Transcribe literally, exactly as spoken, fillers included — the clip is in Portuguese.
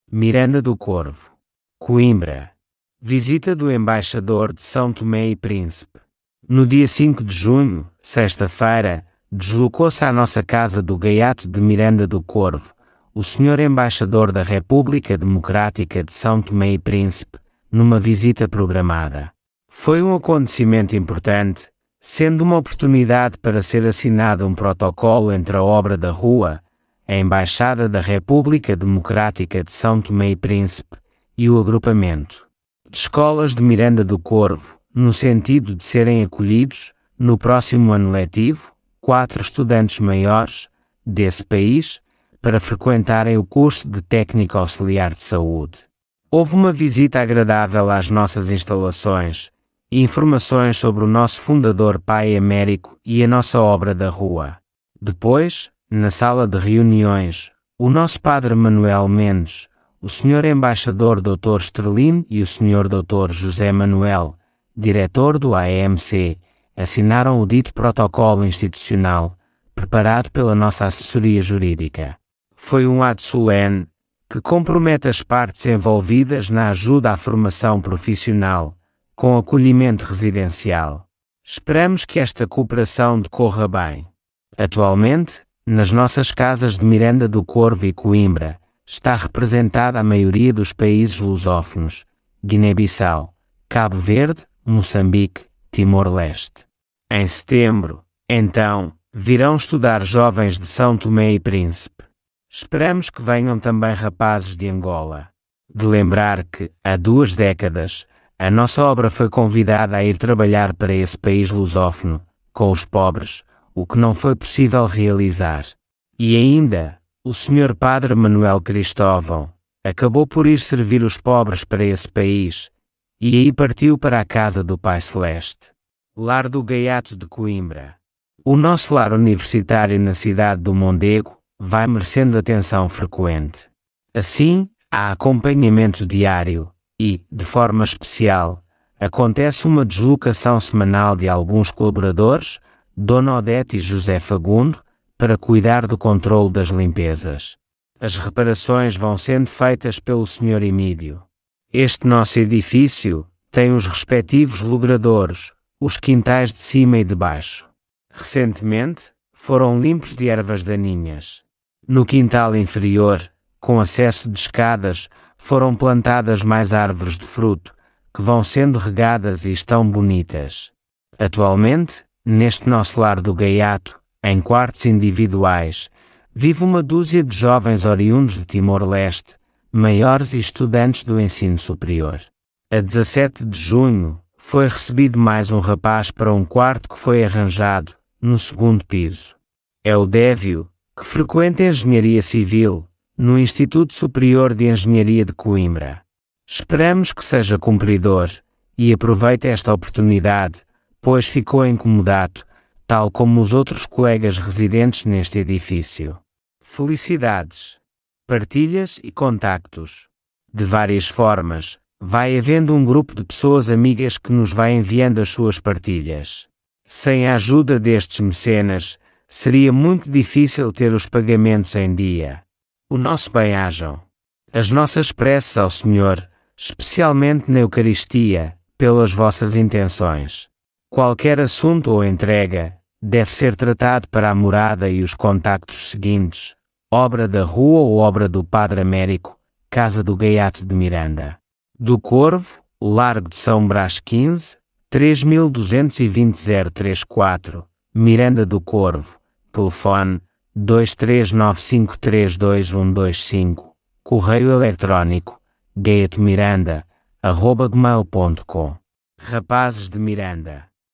Miranda do Corvo, Coimbra. Visita do embaixador de São Tomé e Príncipe. No dia cinco de junho, sexta-feira, deslocou-se à nossa casa do Gaiato de Miranda do Corvo, o senhor embaixador da República Democrática de São Tomé e Príncipe, numa visita programada. Foi um acontecimento importante, sendo uma oportunidade para ser assinado um protocolo entre a Obra da Rua, a Embaixada da República Democrática de São Tomé e Príncipe, e o agrupamento de escolas de Miranda do Corvo, no sentido de serem acolhidos, no próximo ano letivo, quatro estudantes maiores, desse país, para frequentarem o curso de Técnico Auxiliar de Saúde. Houve uma visita agradável às nossas instalações, e informações sobre o nosso fundador Pai Américo e a nossa Obra da Rua. Depois, na sala de reuniões, o nosso Padre Manuel Mendes, o senhor Embaixador doutor Estrelino e o senhor doutor José Manuel, diretor do A M C, assinaram o dito protocolo institucional, preparado pela nossa assessoria jurídica. Foi um ato solene, que compromete as partes envolvidas na ajuda à formação profissional, com acolhimento residencial. Esperamos que esta cooperação decorra bem. Atualmente, nas nossas casas de Miranda do Corvo e Coimbra, está representada a maioria dos países lusófonos, Guiné-Bissau, Cabo Verde, Moçambique, Timor-Leste. Em setembro, então, virão estudar jovens de São Tomé e Príncipe. Esperamos que venham também rapazes de Angola. De lembrar que, há duas décadas, a nossa obra foi convidada a ir trabalhar para esse país lusófono, com os pobres, o que não foi possível realizar. E ainda, o senhor Padre Manuel Cristóvão acabou por ir servir os pobres para esse país, e aí partiu para a casa do Pai Celeste. Lar do Gaiato de Coimbra. O nosso lar universitário na cidade do Mondego vai merecendo atenção frequente. Assim, há acompanhamento diário e, de forma especial, acontece uma deslocação semanal de alguns colaboradores, Dona Odete e José Fagundo, para cuidar do controle das limpezas. As reparações vão sendo feitas pelo senhor Emílio. Este nosso edifício tem os respectivos logradouros, os quintais de cima e de baixo. Recentemente, foram limpos de ervas daninhas. No quintal inferior, com acesso de escadas, foram plantadas mais árvores de fruto, que vão sendo regadas e estão bonitas. Atualmente, neste nosso lar do Gaiato, em quartos individuais, vive uma dúzia de jovens oriundos de Timor-Leste, maiores e estudantes do ensino superior. A dezassete de junho, foi recebido mais um rapaz para um quarto que foi arranjado, no segundo piso. É o Dévio, que frequenta Engenharia Civil, no Instituto Superior de Engenharia de Coimbra. Esperamos que seja cumpridor, e aproveite esta oportunidade, pois ficou incomodado, tal como os outros colegas residentes neste edifício. Felicidades, partilhas e contactos. De várias formas, vai havendo um grupo de pessoas amigas que nos vai enviando as suas partilhas. Sem a ajuda destes mecenas, seria muito difícil ter os pagamentos em dia. O nosso bem-ajam. As nossas preces ao Senhor, especialmente na Eucaristia, pelas vossas intenções. Qualquer assunto ou entrega, deve ser tratado para a morada e os contactos seguintes: Obra da Rua ou Obra do Padre Américo, Casa do Gaiato de Miranda do Corvo, Largo de São Brás quinze, três mil duzentos e vinte zero trinta e quatro, Miranda do Corvo, telefone dois três nove cinco três dois um dois cinco, correio eletrónico gaiatomiranda arroba gmail ponto com. Rapazes de Miranda.